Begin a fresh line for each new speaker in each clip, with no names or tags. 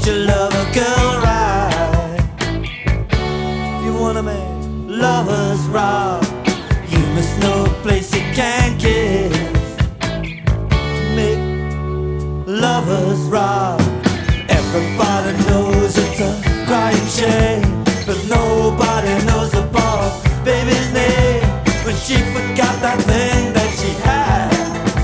treat your lover girl right. If you wanna make lovers rock, you must know a place you can kiss to make lovers rock. Everybody knows it's a crying shame, but nobody knows the poor baby's name when she forgot that thing that she had.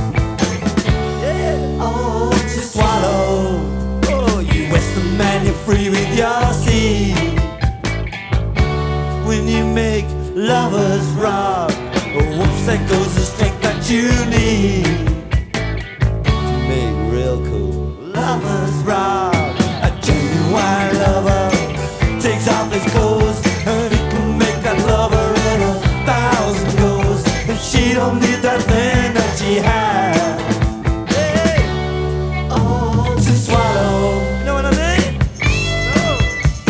Yeah, oh, to swallow. Oh, you Western man, you're free with your seed. When you make lovers rock, oh, whoops, there goes the strength that you need to make real cool lovers rock. A genuine lover takes off his clothes, and he can make that lover in 1,000 goes. And she don't need that thing that she had. Hey, oh, to swallow. Know what I mean? Oh.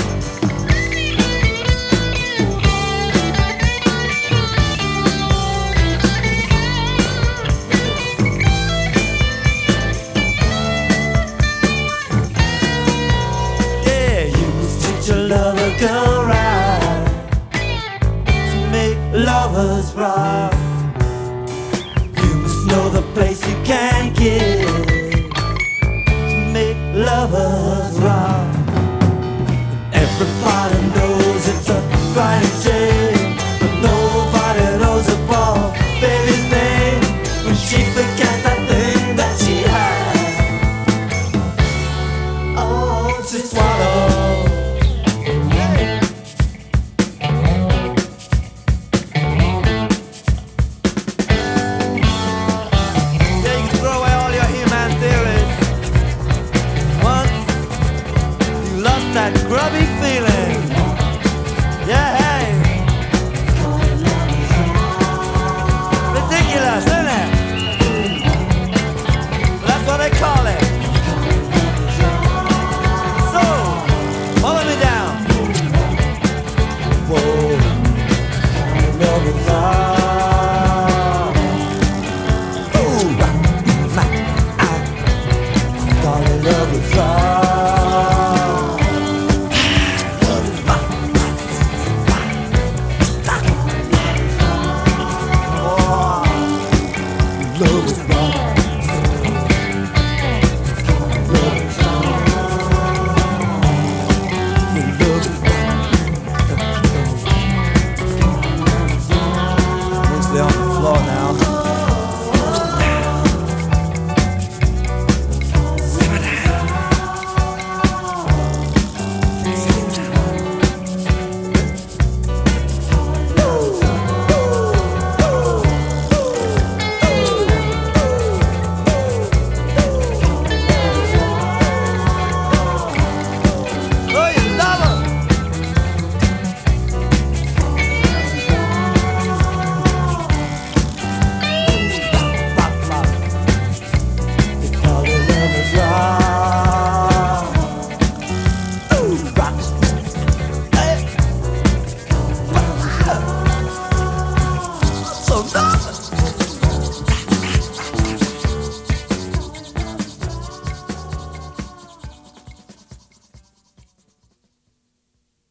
Yeah, you must treat your lover girl right to make lovers rock. You must know the place you can get to make lovers rock. Everybody knows it's a crying shame, but nobody knows the poor baby's name when she forgot that thing that she had. Oh, to swallow. Yeah, you can throw away all your human theories. Once you lost that grubby feeling,